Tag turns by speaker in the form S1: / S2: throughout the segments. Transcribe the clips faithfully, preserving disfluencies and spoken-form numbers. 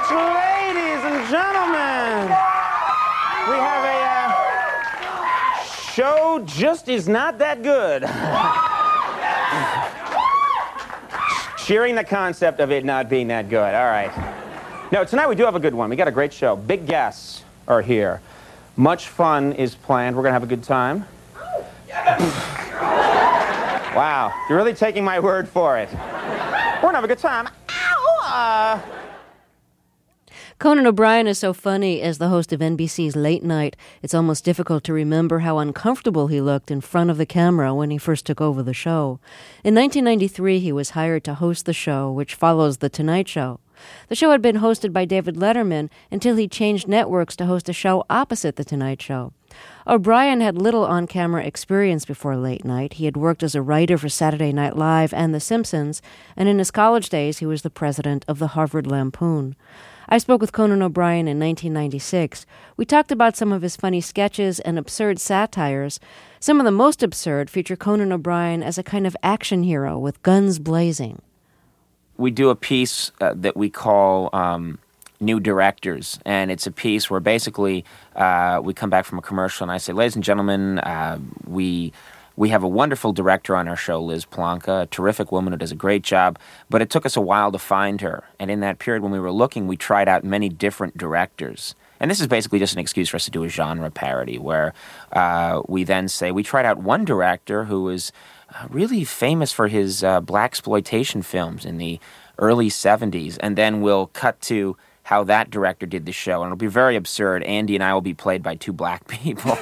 S1: much, ladies and gentlemen. We have a uh, show just is not that good. Cheering the concept of it not being that good. All right. No, tonight we do have a good one. We got a great show. Big guests are here. Much fun is planned. We're going to have a good time. Wow. You're really taking my word for it. We're going to have a good time. Ow! Uh...
S2: Conan O'Brien is so funny as the host of N B C's Late Night, it's almost difficult to remember how uncomfortable he looked in front of the camera when he first took over the show. In nineteen ninety-three, he was hired to host the show, which follows The Tonight Show. The show had been hosted by David Letterman until he changed networks to host a show opposite The Tonight Show. O'Brien had little on-camera experience before Late Night. He had worked as a writer for Saturday Night Live and The Simpsons, and in his college days, he was the president of the Harvard Lampoon. I spoke with Conan O'Brien in nineteen ninety-six. We talked about some of his funny sketches and absurd satires. Some of the most absurd feature Conan O'Brien as a kind of action hero with guns blazing.
S3: We do a piece uh, that we call um, New Directors, and it's a piece where basically uh, we come back from a commercial and I say, ladies and gentlemen, uh, we... We have a wonderful director on our show, Liz Planka, a terrific woman who does a great job, but it took us a while to find her. And in that period when we were looking, we tried out many different directors. And this is basically just an excuse for us to do a genre parody, where uh, we then say, we tried out one director who was uh, really famous for his uh, blaxploitation films in the early seventies, and then we'll cut to how that director did the show, and it'll be very absurd. Andy and I will be played by two black people,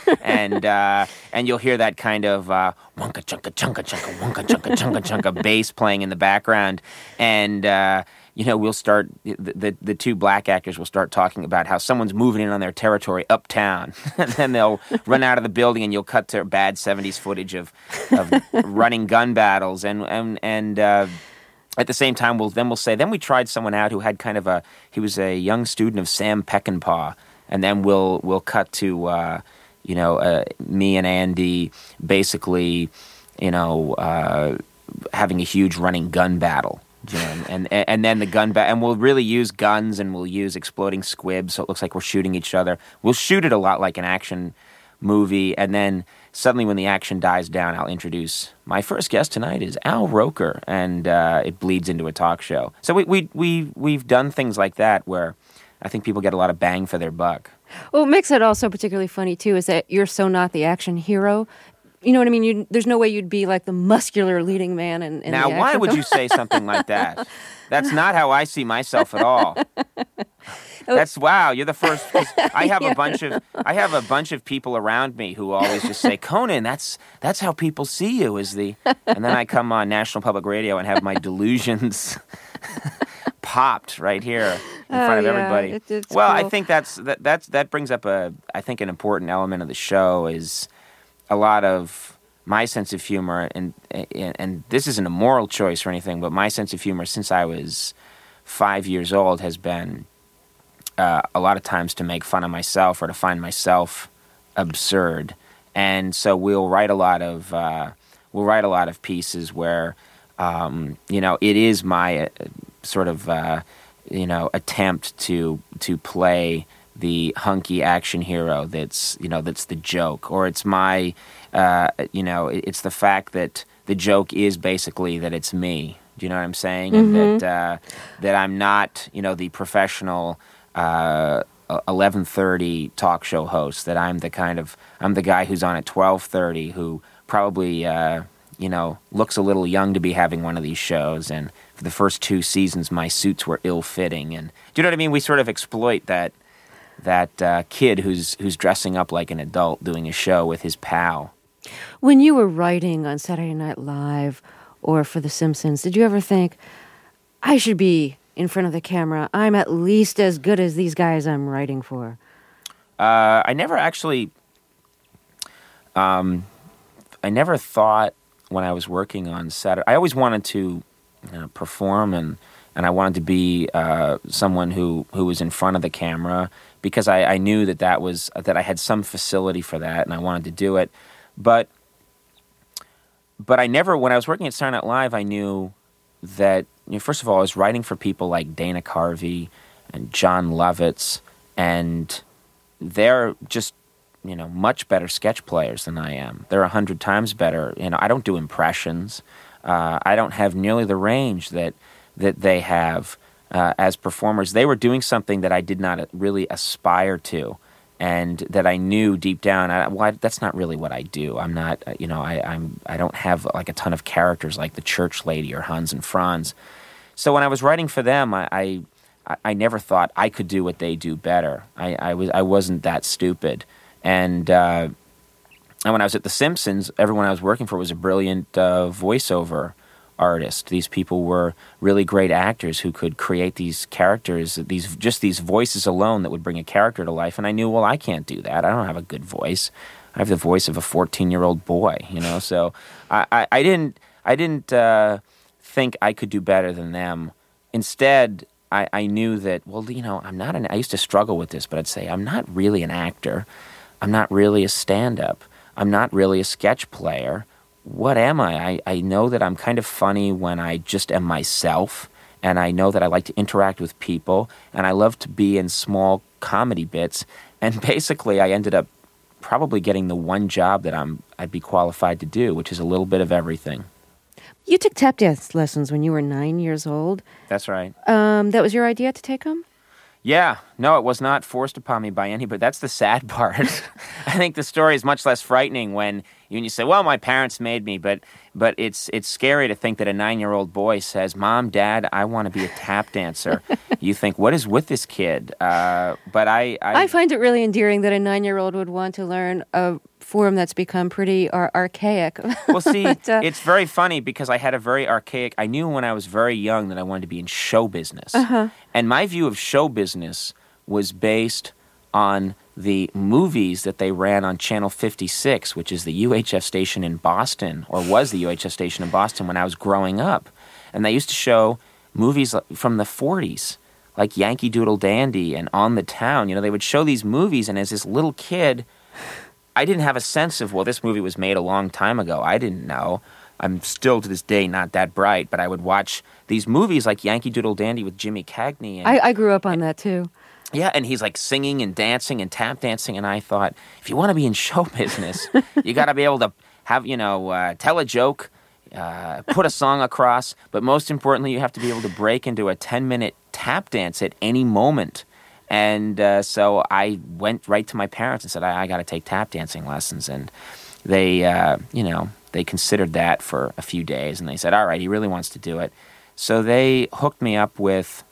S3: and uh, and you'll hear that kind of uh, wonka chunka chunka chunka wonka chunka chunka chunka bass playing in the background, and uh, you know we'll start the, the the two black actors will start talking about how someone's moving in on their territory uptown, and then they'll run out of the building, and you'll cut to bad seventies footage of of running gun battles, and and and. Uh, At the same time, we'll then we'll say, then we tried someone out who had kind of a, he was a young student of Sam Peckinpah, and then we'll we'll cut to, uh, you know, uh, me and Andy basically, you know, uh, having a huge running gun battle, you know, and and, and then the gun battle, and we'll really use guns and we'll use exploding squibs, so it looks like we're shooting each other. We'll shoot it a lot like an action movie, and then suddenly when the action dies down, I'll introduce my first guest tonight is Al Roker, and uh, it bleeds into a talk show. So we, we, we, we've done things like that where I think people get a lot of bang for their buck.
S2: Well, what makes it also particularly funny, too, is that you're so not the action hero. You know what I mean? You, there's no way you'd be like the muscular leading man in, in
S3: now,
S2: the
S3: why
S2: action
S3: would
S2: film.
S3: you say something like that? That's not how I see myself at all. That's wow. You're the first. I have
S2: yeah.
S3: a bunch of I have a bunch of people around me who always just say, "Conan, that's that's how people see you." Is the and then I come on National Public Radio and have my delusions popped right here in
S2: oh,
S3: front of
S2: yeah.
S3: everybody.
S2: It, it's
S3: well,
S2: cool.
S3: I think that's that that's that brings up a I think an important element of the show is a lot of my sense of humor, and and, and this isn't a moral choice or anything, but my sense of humor since I was five years old has been. Uh, a lot of times to make fun of myself or to find myself absurd, and so we'll write a lot of uh, we'll write a lot of pieces where um, you know it is my uh, sort of uh, you know attempt to to play the hunky action hero that's you know that's the joke, or it's my uh, you know it's the fact that the joke is basically that it's me. Do you know what I'm saying?
S2: Mm-hmm.
S3: And that uh, that I'm not you know the professional. Uh, eleven thirty talk show host, that I'm the kind of I'm the guy who's on at twelve thirty who probably uh, you know looks a little young to be having one of these shows, and for the first two seasons my suits were ill-fitting, and do you know what I mean? We sort of exploit that that uh, kid who's who's dressing up like an adult doing a show with his pal.
S2: When you were writing on Saturday Night Live or for The Simpsons, did you ever think, I should be in front of the camera, I'm at least as good as these guys I'm writing for?
S3: Uh, I never actually, um, I never thought when I was working on Saturday, I always wanted to you know, perform and, and I wanted to be uh, someone who, who was in front of the camera because I, I knew that that was, that I had some facility for that and I wanted to do it. But, but I never, when I was working at Saturday Night Live, I knew that, you know, first of all, I was writing for people like Dana Carvey and John Lovitz, and they're just, you know, much better sketch players than I am. They're a hundred times better. You know, I don't do impressions. Uh, I don't have nearly the range that that they have uh, as performers. They were doing something that I did not really aspire to, and that I knew deep down, I, well, I, that's not really what I do. I'm not, you know, I, I'm I don't have like a ton of characters like the Church Lady or Hans and Franz. So when I was writing for them, I. I I never thought I could do what they do better. I, I was I wasn't that stupid, and uh, and when I was at The Simpsons, everyone I was working for was a brilliant uh, voiceover artist. These people were really great actors who could create these characters, these just these voices alone that would bring a character to life. And I knew, well, I can't do that. I don't have a good voice. I have the voice of a fourteen-year-old boy, you know. So I, I, I didn't I didn't uh, think I could do better than them. Instead, I, I knew that, well, you know, I'm not an, I used to struggle with this, but I'd say, I'm not really an actor. I'm not really a stand-up. I'm not really a sketch player. What am I? I? I know that I'm kind of funny when I just am myself, and I know that I like to interact with people, and I love to be in small comedy bits. And basically, I ended up probably getting the one job that I'm, I'd be qualified to do, which is a little bit of everything.
S2: You took tap dance lessons when you were nine years old.
S3: That's right.
S2: Um, that was your idea to take them?
S3: Yeah. No, it was not forced upon me by anybody. That's the sad part. I think the story is much less frightening when you, when you say, well, my parents made me, but but it's it's scary to think that a nine-year-old boy says, Mom, Dad, I want to be a tap dancer. You think, what is with this kid? Uh, but I, I...
S2: I find it really endearing that a nine-year-old would want to learn a form that's become pretty ar- archaic.
S3: Well, see,
S2: but, uh,
S3: it's very funny because I had a very archaic... I knew when I was very young that I wanted to be in show business.
S2: Uh-huh.
S3: And my view of show business was based on the movies that they ran on Channel fifty-six, which is the U H F station in Boston, or was the U H F station in Boston when I was growing up. And they used to show movies from the forties, like Yankee Doodle Dandy and On the Town. You know, they would show these movies, and as this little kid, I didn't have a sense of, well, this movie was made a long time ago. I didn't know. I'm still to this day not that bright, but I would watch these movies like Yankee Doodle Dandy with Jimmy Cagney. And,
S2: I, I grew up on that, too.
S3: Yeah, and he's like singing and dancing and tap dancing, and I thought, if you want to be in show business, you got to be able to have, you know, uh, tell a joke, uh, put a song across, but most importantly, you have to be able to break into a ten-minute tap dance at any moment. And uh, so I went right to my parents and said, I, I got to take tap dancing lessons, and they, uh, you know, they considered that for a few days, and they said, all right, he really wants to do it. So they hooked me up with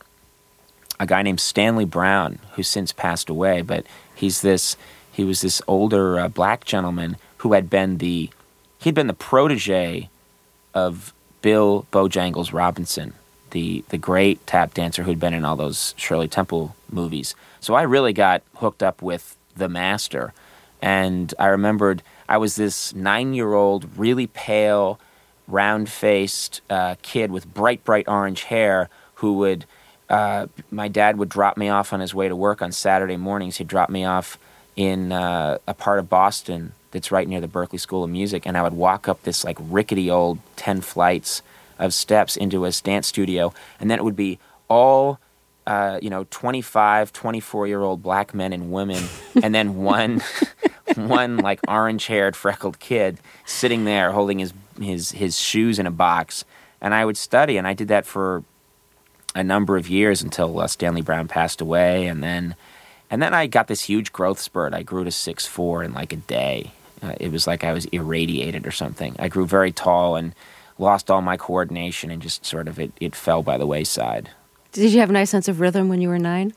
S3: a guy named Stanley Brown, who's since passed away, but he's this, he was this older uh, black gentleman who had been the, he'd been the protege of Bill Bojangles Robinson, the, the great tap dancer who'd been in all those Shirley Temple movies. So I really got hooked up with the master, and I remembered I was this nine-year-old, really pale, round-faced uh, kid with bright, bright orange hair who would, uh, my dad would drop me off on his way to work on Saturday mornings. He'd drop me off in uh, a part of Boston that's right near the Berklee School of Music, and I would walk up this like rickety old ten flights of steps into a dance studio, and then it would be all, uh, you know, twenty-five, twenty-four-year-old black men and women, and then one... one like orange-haired freckled kid sitting there holding his, his his shoes in a box, and I would study, and I did that for a number of years until uh, Stanley Brown passed away, and then and then I got this huge growth spurt. I grew to six foot four in like a day. Uh, it was like I was irradiated or something. I grew very tall and lost all my coordination, and just sort of it, it fell by the wayside.
S2: Did you have a nice sense of rhythm when you were nine?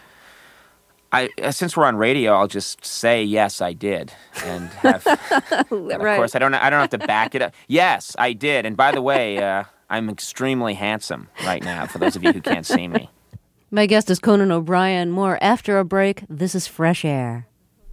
S3: I, since we're on radio, I'll just say yes, I did, and have. Of
S2: Right.
S3: course, I don't. I don't have to back it up. Yes, I did, and by the way, uh, I'm extremely handsome right now. For those of you who can't see me,
S2: My guest is Conan O'Brien. More after a break. This is Fresh Air.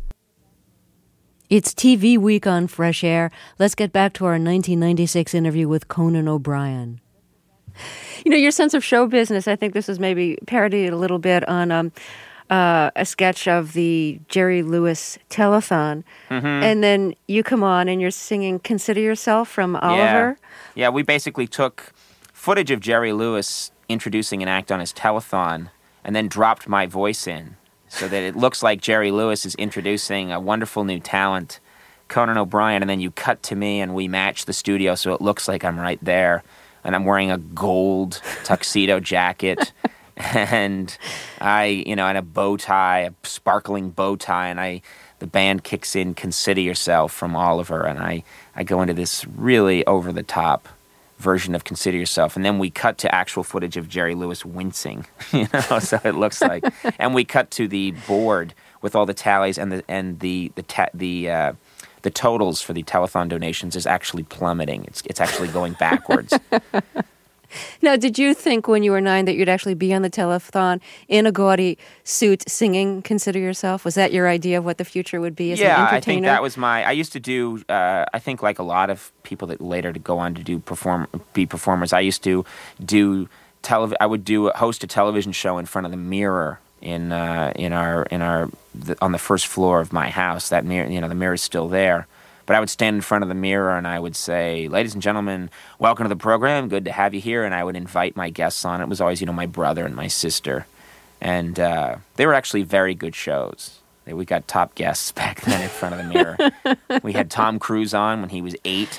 S2: It's T V week on Fresh Air. Let's get back to our nineteen ninety-six interview with Conan O'Brien. You know, your sense of show business. I think this is maybe parodied a little bit on. Um, Uh, a sketch of the Jerry Lewis telethon, mm-hmm. and then you come on and you're singing Consider Yourself from Oliver.
S3: Yeah. yeah, we basically took footage of Jerry Lewis introducing an act on his telethon and then dropped my voice in so that it looks like Jerry Lewis is introducing a wonderful new talent, Conan O'Brien, and then you cut to me and we match the studio so it looks like I'm right there, and I'm wearing a gold tuxedo jacket and I, you know, and a bow tie, a sparkling bow tie, and I, the band kicks in "Consider Yourself" from Oliver, and I, I go into this really over-the-top version of "Consider Yourself," and then we cut to actual footage of Jerry Lewis wincing, you know, so it looks like, and we cut to the board with all the tallies and the and the the ta- the uh, the totals for the telethon donations is actually plummeting. It's it's actually going backwards.
S2: Now, did you think when you were nine that you'd actually be on the telethon in a gaudy suit singing "Consider Yourself"? Was that your idea of what the future would be as
S3: yeah,
S2: an entertainer?
S3: I think that was my... I used to do... Uh, I think like a lot of people that later to go on to do perform, be performers, I used to do... Tele- I would do host a television show in front of the mirror in uh, in our in our the, on the first floor of my house. That mirror, you know, the mirror's still there. But I would stand in front of the mirror and I would say, "Ladies and gentlemen, welcome to the program. Good to have you here." And I would invite my guests on. It was always, you know, my brother and my sister. And uh, they were actually very good shows. We got top guests back then in front of the mirror. We had Tom Cruise on when he was eight.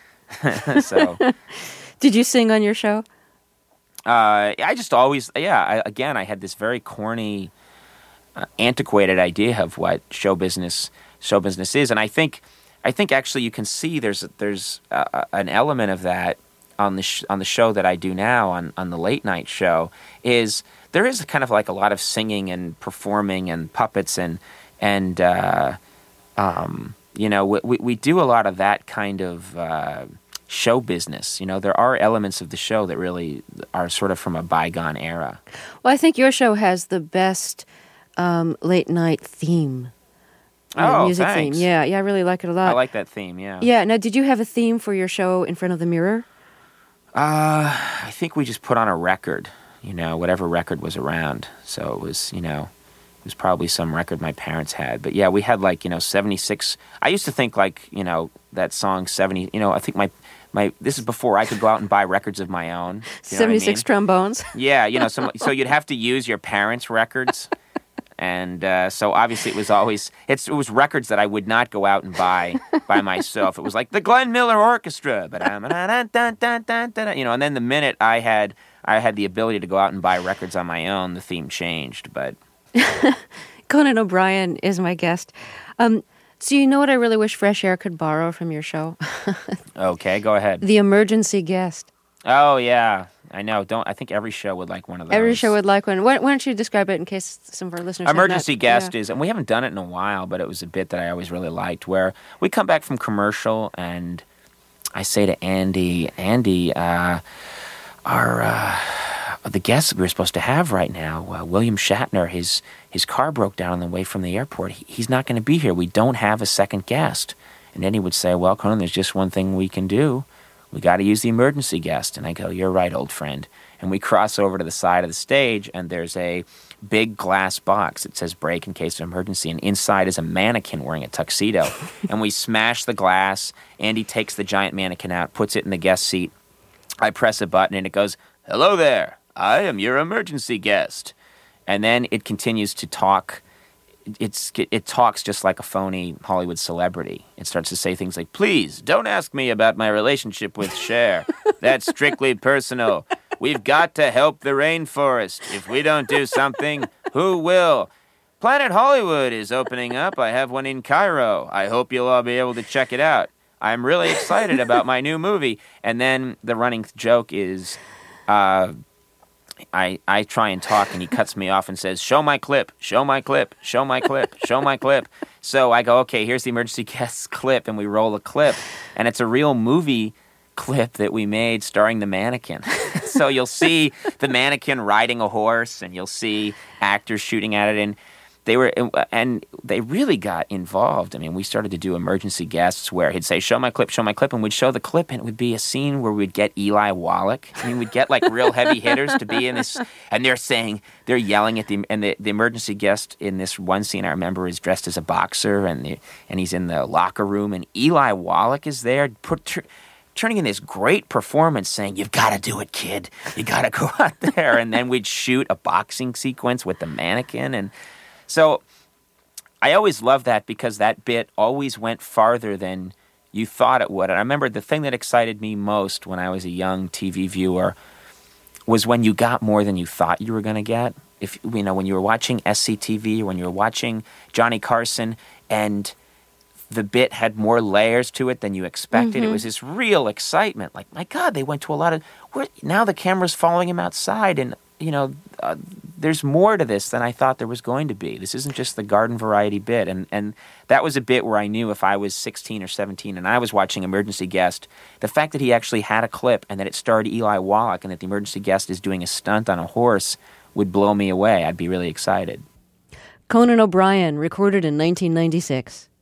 S3: So,
S2: did you sing on your show?
S3: Uh, I just always, yeah, I, again, I had this very corny, uh, antiquated idea of what show business show business is. And I think... I think actually you can see there's there's uh, an element of that on the sh- on the show that I do now on, on the late night show. Is there is kind of like a lot of singing and performing and puppets and and uh, um, you know we we do a lot of that kind of uh, show business. You know, there are elements of the show that really are sort of from a bygone era.
S2: Well, I think your show has the best um, late night theme.
S3: Oh,
S2: music
S3: thanks.
S2: theme. Yeah, yeah, I really like it a lot.
S3: I like that theme, yeah.
S2: Yeah, now did you have a theme for your show in front of the mirror?
S3: Uh, I think we just put on a record, you know, whatever record was around. So it was, you know, it was probably some record my parents had. But yeah, we had like, you know, seventy-six. I used to think like, you know, that song seventy, you know, I think my, my this is before I could go out and buy records of my own. You know
S2: seventy-six
S3: what I mean?
S2: trombones.
S3: Yeah, you know, some, so you'd have to use your parents' records. And uh, so obviously it was always, it's, it was records that I would not go out and buy by myself. It was like the Glenn Miller Orchestra, but you know, and then the minute I had, I had the ability to go out and buy records on my own, the theme changed, but.
S2: Conan O'Brien is my guest. Um, so you know what I really wish Fresh Air could borrow from your show?
S3: Okay, go ahead.
S2: The emergency guest.
S3: Oh, yeah. I know. Don't. I think every show would like one of those.
S2: Every show would like one. Why, why don't you describe it in case some of our listeners
S3: Emergency
S2: have not,
S3: guest
S2: yeah.
S3: is, and we haven't done it in a while, but it was a bit that I always really liked, where we come back from commercial and I say to Andy, Andy, uh, our, uh, the guest we were supposed to have right now, uh, William Shatner, his, his car broke down on the way from the airport. He, he's not going to be here. We don't have a second guest. And then he would say, well, Conan, there's just one thing we can do. We got to use the emergency guest. And I go, you're right, old friend. And we cross over to the side of the stage, and there's a big glass box that says break in case of emergency. And inside is a mannequin wearing a tuxedo. And we smash the glass. Andy takes the giant mannequin out, puts it in the guest seat. I press a button, and it goes, hello there. I am your emergency guest. And then it continues to talk. It's it talks just like a phony Hollywood celebrity. It starts to say things like, please, don't ask me about my relationship with Cher. That's strictly personal. We've got to help the rainforest. If we don't do something, who will? Planet Hollywood is opening up. I have one in Cairo. I hope you'll all be able to check it out. I'm really excited about my new movie. And then the running joke is... Uh, I, I try and talk, and he cuts me off and says, show my clip, show my clip, show my clip, show my clip. So I go, okay, here's the emergency guest clip, and we roll a clip. And it's a real movie clip that we made starring the mannequin. So you'll see the mannequin riding a horse, and you'll see actors shooting at it. And they were, and they really got involved. I mean, we started to do emergency guests where he'd say, show my clip, show my clip, and we'd show the clip, and it would be a scene where we'd get Eli Wallach. I mean, we'd get like real heavy hitters to be in this, and they're saying, they're yelling at the, and the, the emergency guest in this one scene I remember is dressed as a boxer, and the, and he's in the locker room, and Eli Wallach is there, put, turning in this great performance saying, you've got to do it, kid. You got to go out there. And then we'd shoot a boxing sequence with the mannequin. And so I always loved that because that bit always went farther than you thought it would. And I remember the thing that excited me most when I was a young T V viewer was when you got more than you thought you were going to get. If you know, when you were watching S C T V or when you were watching Johnny Carson and the bit had more layers to it than you expected. Mm-hmm. It was this real excitement. Like, my God, they went to a lot of... Where, now the camera's following him outside, and, you know, uh, there's more to this than I thought there was going to be. This isn't just the garden variety bit. And, and that was a bit where I knew if I was sixteen or seventeen and I was watching Emergency Guest, the fact that he actually had a clip and that it starred Eli Wallach and that the Emergency Guest is doing a stunt on a horse would blow me away. I'd be really excited.
S2: Conan O'Brien, recorded in nineteen ninety-six.